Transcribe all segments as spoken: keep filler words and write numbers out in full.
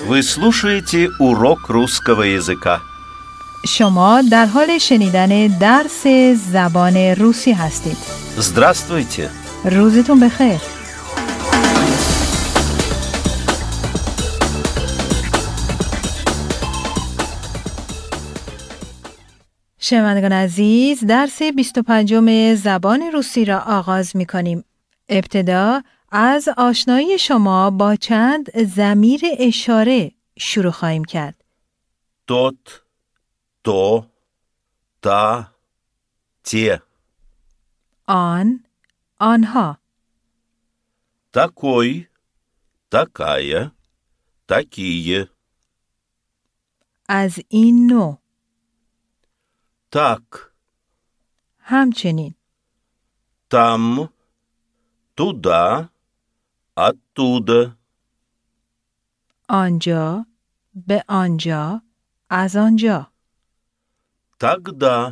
Вы слушаете урок русского языка. شما در حال شنیدن درس زبان روسی هستید. Здравствуйте. روزتون بخیر. شنوندگان عزیز، درس بیست و پنجم زبان روسی را آغاز می کنیم. ابتدا از آشنایی شما با چند ضمیر اشاره شروع خواهیم کرد. Тот, то, та, те. آن، آنها. Такой, такая, такие. از این نوع. Так, همچنین. там, туда, оттуда. آنجا، به آنجا، از آنجا. Тогда,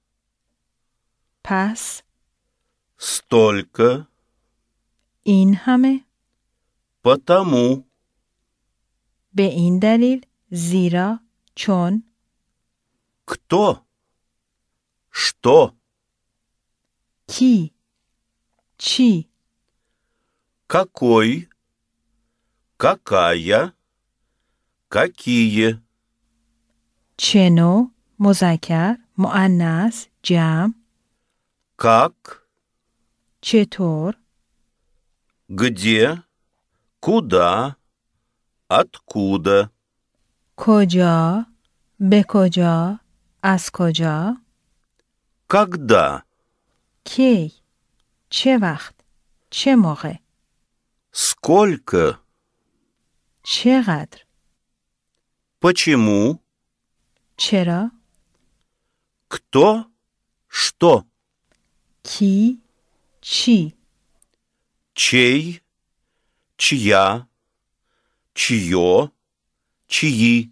پس، столько, این همه. потому. به این دلیل، زیرا، چون. Кто? Что? کی، چی. Какой? Какая? Какие? چه نوع، مذکر، مؤنث، جمع. Как? چطور. Где? Куда? Откуда? کجا، به کجا، از کجا. Когда? کی، چه وقت، چه موقع. Сколько? چقدر. Почему? چرا. Кто? Что? کی، چی. Чей? Чья? Чье? Чьи?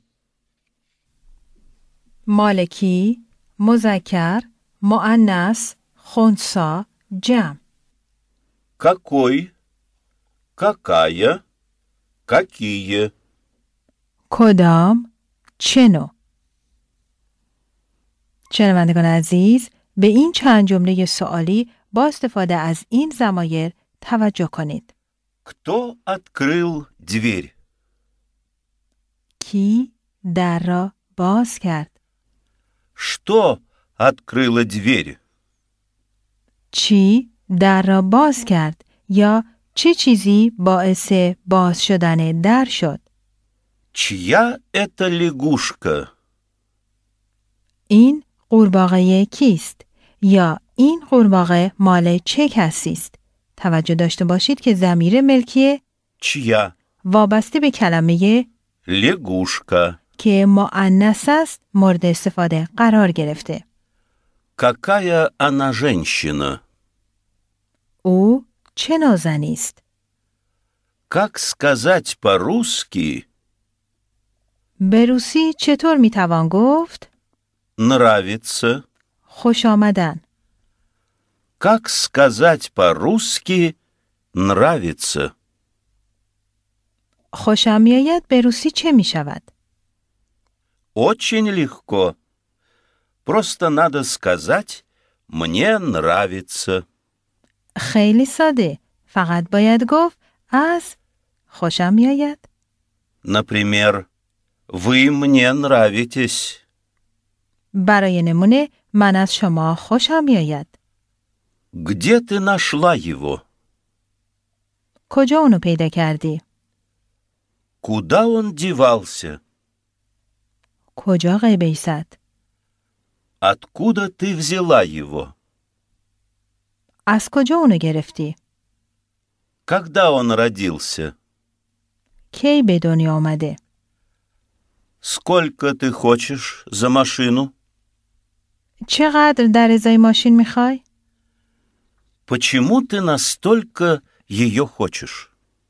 مالکی، مذکر، مؤنث، خنثی، جمع. Какой? Какая? Какие? کدام، چه نوع. شنوندگان عزیز، به این چند جمله سوالی با استفاده از این ضمایر توجه کنید. Кто открыл дверь? کی در را باز کرد. Что открыло дверь? چی در را باز کرد یا چه چیزی باعث باز شدن در شد. Чья это лягушка? این قورباغه کیست یا این قورباغه مال چه کسی است؟ توجه داشته باشید که ضمیر ملکیه Чья? وابسته به کلمه Лягушка. که مؤنث است مورد استفاده قرار گرفته. Какая она женщина? او چه نوع زنی است؟ Как сказать по-русски? به روسی چطور میتوان گفت؟ Нравится. خوش آمدن. Как сказать по-русски нравится? خوشم میآید به روسی چه می شود؟ Очень легко. Просто надо сказать «мне нравится». خیلی ساده. فقط باید گفت از خوشم میآید. Например, «Вы мне нравитесь». برای نمونه من از شما خوشم میآید. Где ты нашла его? کجا اونو پیدا کردی؟ Куда он девался? کجا غیب ایستد؟ Откуда ты взяла его? از کجا اونو گرفتی؟ Когда он родился? کی به دنیا آمده؟ Сколько ты хочешь за машину? چقدر در ازای ماشین میخوای؟ Почему ты настолько ее хочешь?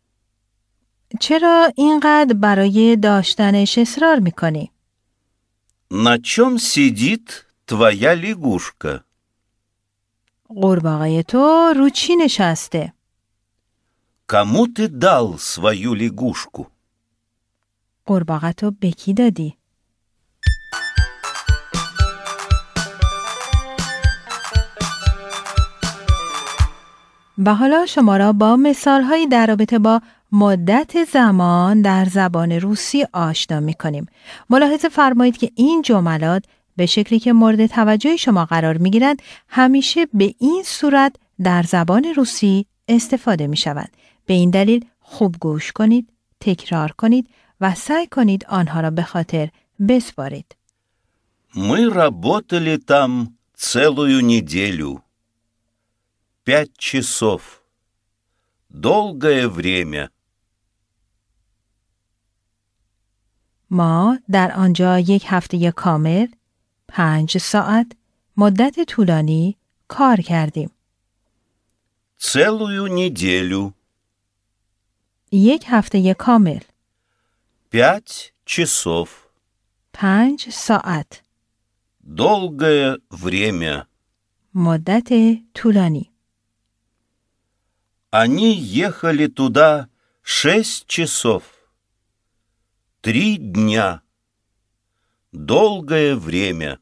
چرا اینقدر برای داشتنش اصرار میکنی؟ На чем сидит твоя лягушка? قورباغه تو رو چی نشسته؟ Кому ты дал свою лягушку? قورباغه‌تو به کی دادی؟ و حالا شما را با مثال‌هایی در رابطه با مدت زمان در زبان روسی آشنا می‌کنیم. ملاحظه فرمایید که این جملات به شکلی که مورد توجه شما قرار می‌گیرند همیشه به این صورت در زبان روسی استفاده می‌شوند. به این دلیل خوب گوش کنید، تکرار کنید و سعی کنید آنها را به خاطر بسپارید. Мы работали там целую неделю. Пять часов. Долгое время. ما در آنجا یک هفته کامل، پنج ساعت، مدت طولانی کار کردیم. Целую неделю. یک هفته کامل، Пять часов. پنج ساعت، Долгое время. مدت طولانی. Они ехали туда шесть часов. Три дня. Долгое время.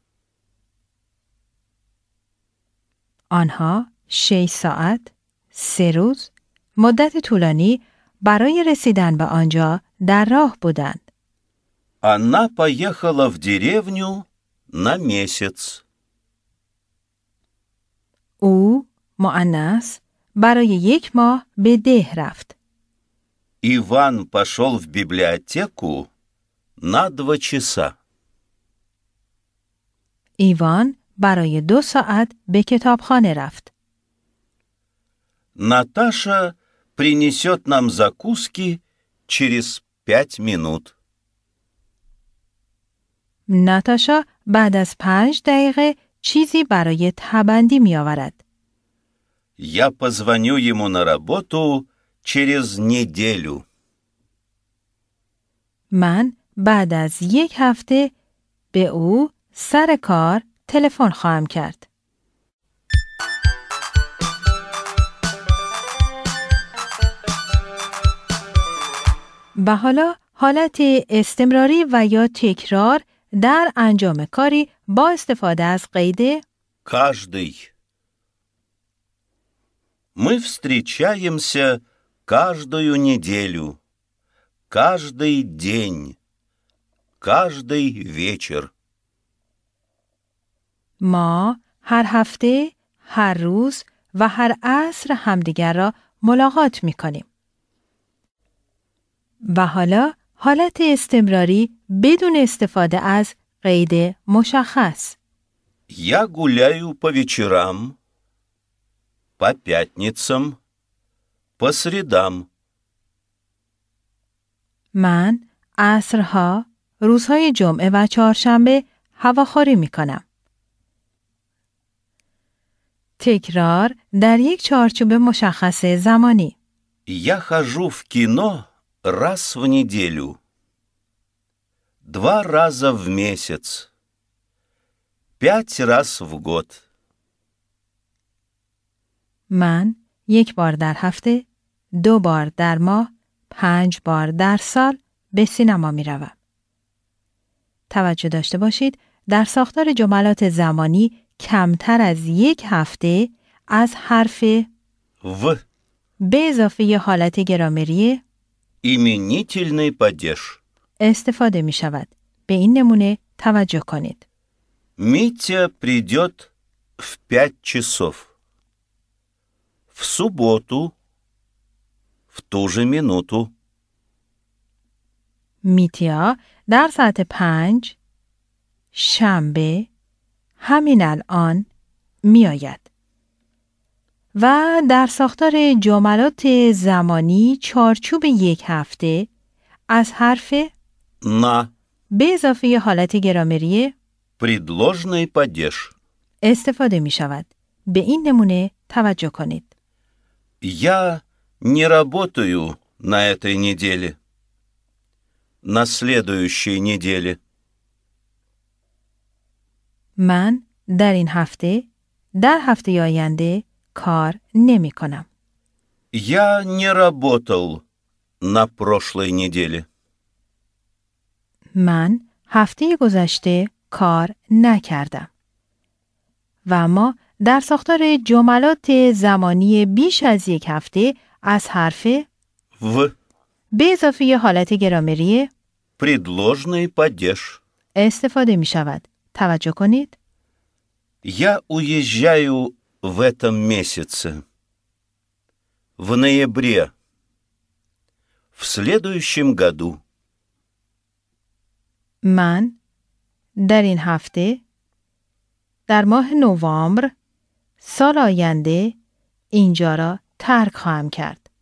آنها شش ساعت، سه روز، مدت طولانی برای رسیدن به آنجا در راه بودند. Она поехала в деревню на месяц. او مؤنث برای یک ماه به ده رفت. Иван пошел в библиотеку на два часа. ایوان برای دو ساعت به کتابخانه رفت. Наташа принесет нам закуски через пять минут. ناتاشا بعد از پنج دقیقه چیزی برای تبندی می آورد. Я позвоню ему на работу через неделю. من بعد از یک هفته به او سر کار تلفن خواهم کرد. و حالا حالت استمراری و یا تکرار در انجام کاری با استفاده از قید Каждый. Мы встречаемся каждую неделю, каждый день, каждый вечер. ما هر هفته، هر روز و هر عصر همدیگر را ملاقات می کنیم. و حالا حالت استمراری بدون استفاده از قید مشخص. Я гуляю по вечерам, по пятницам, по средам. من عصرها، روزهای جمعه و چهارشنبه هواخواری می کنم. تکرار در یک چارچوب مشخص زمانی. Я хожу в кино раз в неделю, два раза в месяц, пять раз в год. من یک بار در هفته، دو بار در ماه، پنج بار در سال به سینما می روم. توجه داشته باشید در ساختار جملات زمانی کمتر از یک هفته از حرف В به اضافه ی حالت گرامری именительный падеж. استفاده می شود. به این نمونه توجه کنید. Митя придет в пять часов. В субботу, в ту же минуту. میتیا در ساعت پنج شنبه همین الان می آید. و در ساختار جملات زمانی چارچوب یک هفته از حرف На به اضافه ی حالت گرامری предложный падеж. استفاده می شود. به این نمونه توجه کنید. Я не работаю на этой неделе. На следующей неделе. من در این هفته در هفته آینده کار نمی کنم. Я не работал на прошлой неделе. من هفته گذشته کار نکردم. و اما در ساختار جملات زمانی بیش از یک هفته از حرف В به اضافه ی حالت گرامری предложный падеж. استفاده می شود. توجه کنید. Я уезжаю в этом месяце. В ноябре. В следующем году. من در این هفته در ماه نوامبر سال آینده اینجا را ترک خواهم کرد.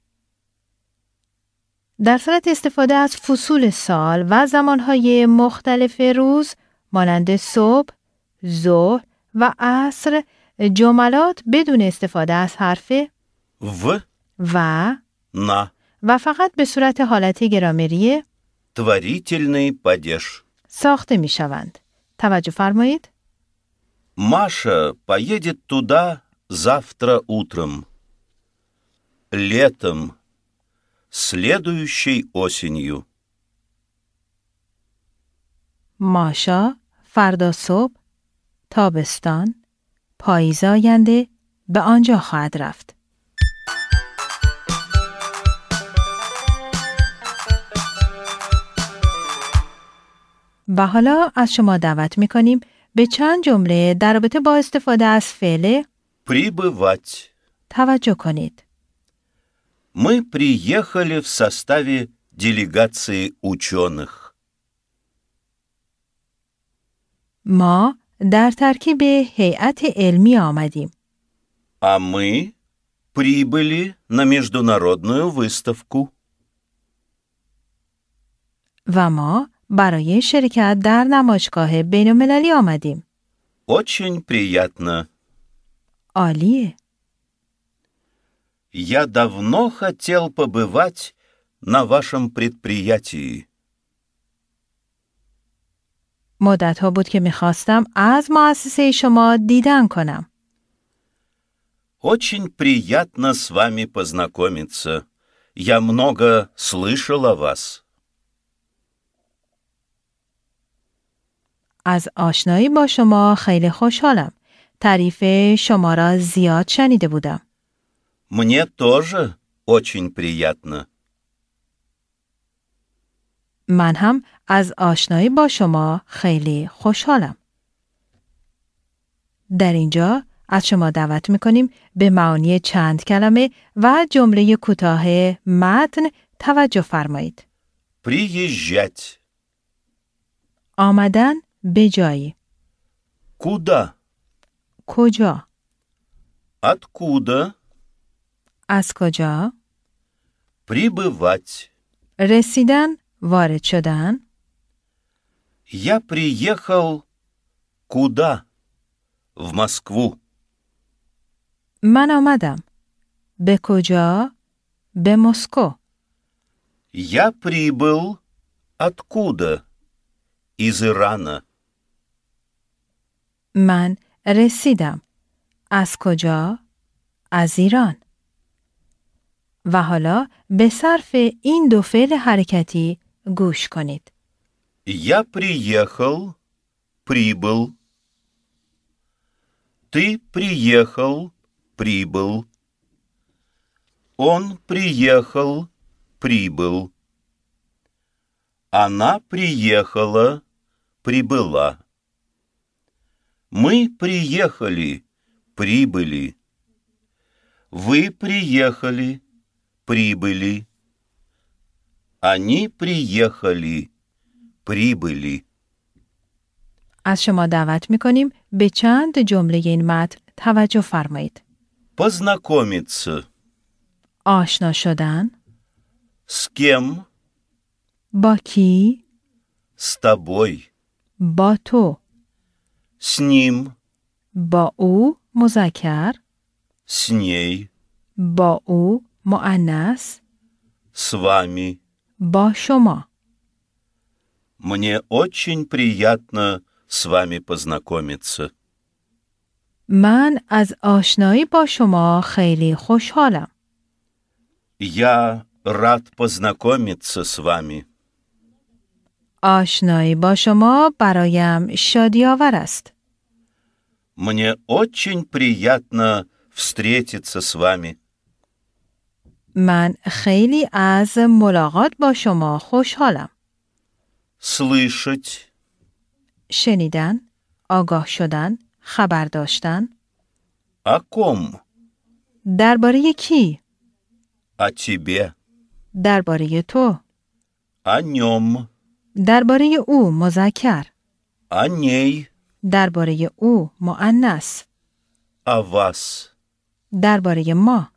در صورت استفاده از فصول سال و زمانهای مختلف روز مانند صبح، ظهر و عصر جملات بدون استفاده از حرف В و на و فقط به صورت حالت گرامری творительный падеж. ساخته می شوند. توجه فرمایید. Маша поедет туда завтра утром. Летом. Следующей осенью. ماشا فردا صبح تابستان پاییز آینده به آنجا خواهد رفت. و حالا از شما دعوت می‌کنیم به چند جمله در رابطه با استفاده از فعل Прибывать. توجه کنید. Мы приехали в составе делегации ученых. ما در ترکیب هیئت علمی آمدیم. А мы прибыли на международную выставку. و ما برای شرکت در نمایشگاه بین‌المللی آمدیم. Очень приятно. عالیه. Я давно хотел побывать на вашем предприятии. مدت ها بود که میخواستم از مؤسسه شما دیدن کنم. Очень приятно с вами познакомиться. Я много слышал о вас. از آشنایی با شما خیلی خوشحالم. تعریف شما را زیاد شنیده بودم. Мне тоже очень приятно. من هم از آشنایی با شما خیلی خوشحالم. در اینجا از شما دعوت میکنیم به معانی چند کلمه و جمله کوتاه متن توجه فرمایید. Приезжать. آمدن به جایی. Куда? کجا؟ Откуда? از کجا؟ Прибывать. رسیدن، وارد شدن. Я приехал куда? В Москву. من آمدم. به کجا؟ به مسکو. Я прибыл откуда? Из Ирана. من رسیدم. از کجا؟ از ایران. و حالا به صرف این دو فعل حرکتی گوش کنید. Я приехал, прибыл. Ты приехал, прибыл. Он приехал, прибыл. Она приехала, прибыла. Мы приехали, прибыли. Вы приехали, прибыли. Они приехали, прибыли. از شما دعوت می‌کنیم به چند جمله این متن توجه فرمایید. Познакомиться. آشنا شدن. С кем? با کی؟ С тобой. با تو. С ним. با او مذکر. С ней. با او مؤنث. С вами. با شما. Мне очень приятно с вами познакомиться. من از آشنایی با شما خیلی خوشحالم. Я рад познакомиться с вами. آشنایی با شما برایم شادی‌آور است. Мне очень приятно встретиться с вами. من خیلی از ملاقات با شما خوشحالم. Слышать. شنیدن، آگاه شدن، خبر داشتن. О ком? درباره کی؟ О тебе. درباره تو. О нем. درباره او مذکر. О ней. درباره او مؤنث. О вас. درباره ما.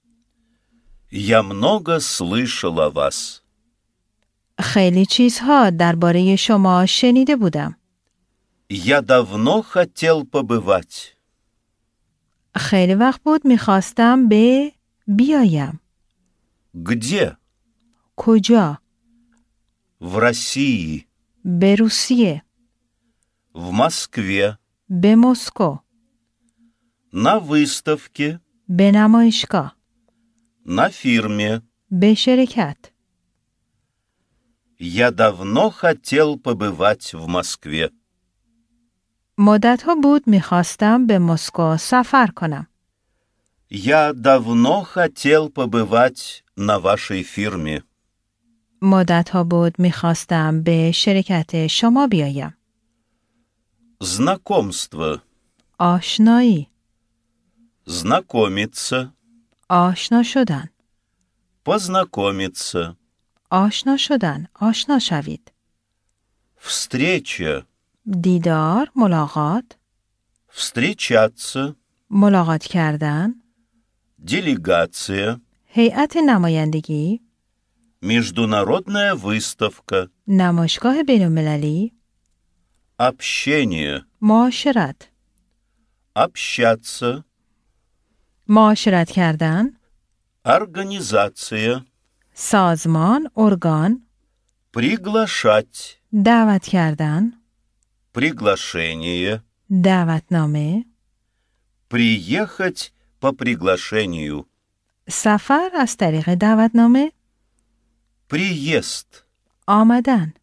Я много слышал о вас. خیلی چیزها درباره شما شنیده بودم. Я давно хотел побывать. خیلی وقت بود میخواستم به بیایم. Где? کجا؟ В России. به روسیه. В Москве. به مسکو. На выставке. به نمایشگاه. На фирме. به شرکت. Я давно хотел побывать в Москве. مدت‌ها بود میخواستم به مسکو سفر کنم. Я давно хотел побывать на вашей фирме. مدت‌ها بود میخواستم به شرکت شما بیایم. Знакомство. آشنایی. Знакомиться. آشنا شدن. Познакомиться. آشنا شدن. آشنا شوید. Встреча. دیدار، ملاقات. Встречаться. ملاقات کردن. Делегация. هیئت نمایندگی. Международная выставка. نمایشگاه بین‌المللی. Общение. معاشرت. Общаться. معاشرت کردن. Организация. سازمان، ارگان. Приглашать. دعوت کردن. Приглашение. دعوتنامه. Приехать по приглашению. سفر از طریق دعوتنامه. Приезд. آمدن.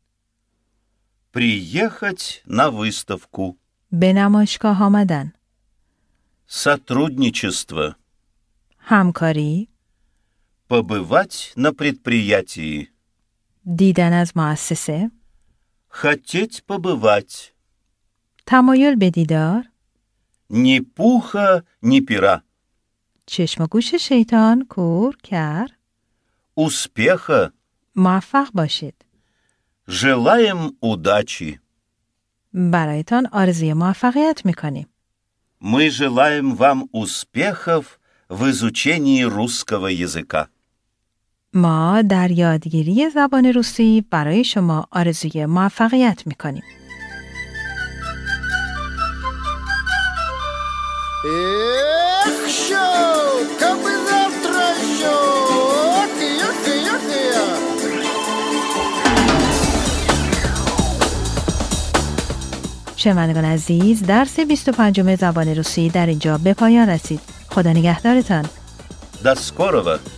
Приехать на выставку. به نمایشگاه آمدن. Сотрудничество. همکاری. Побывать на предприятии. دیدن از مؤسسه. Хотеть побывать. تمایل به دیدار. Ни пуха, ни пера. چشم و گوش شیطان کور کر. Успеха. موفق باشید. Желаем удачи. برایتان آرزوی موفقیت میکنیم. Мы желаем вам успехов в изучении русского языка. ما در یادگیری زبان روسی برای شما آرزوی موفقیت میکنیم. Эх, шо, кабы завтра шо, ох, ох, ох. شنوندگان عزیز، درس بیست و پنجم زبان روسی در اینجا به پایان رسید. خدا نگهدارتان. До скорого!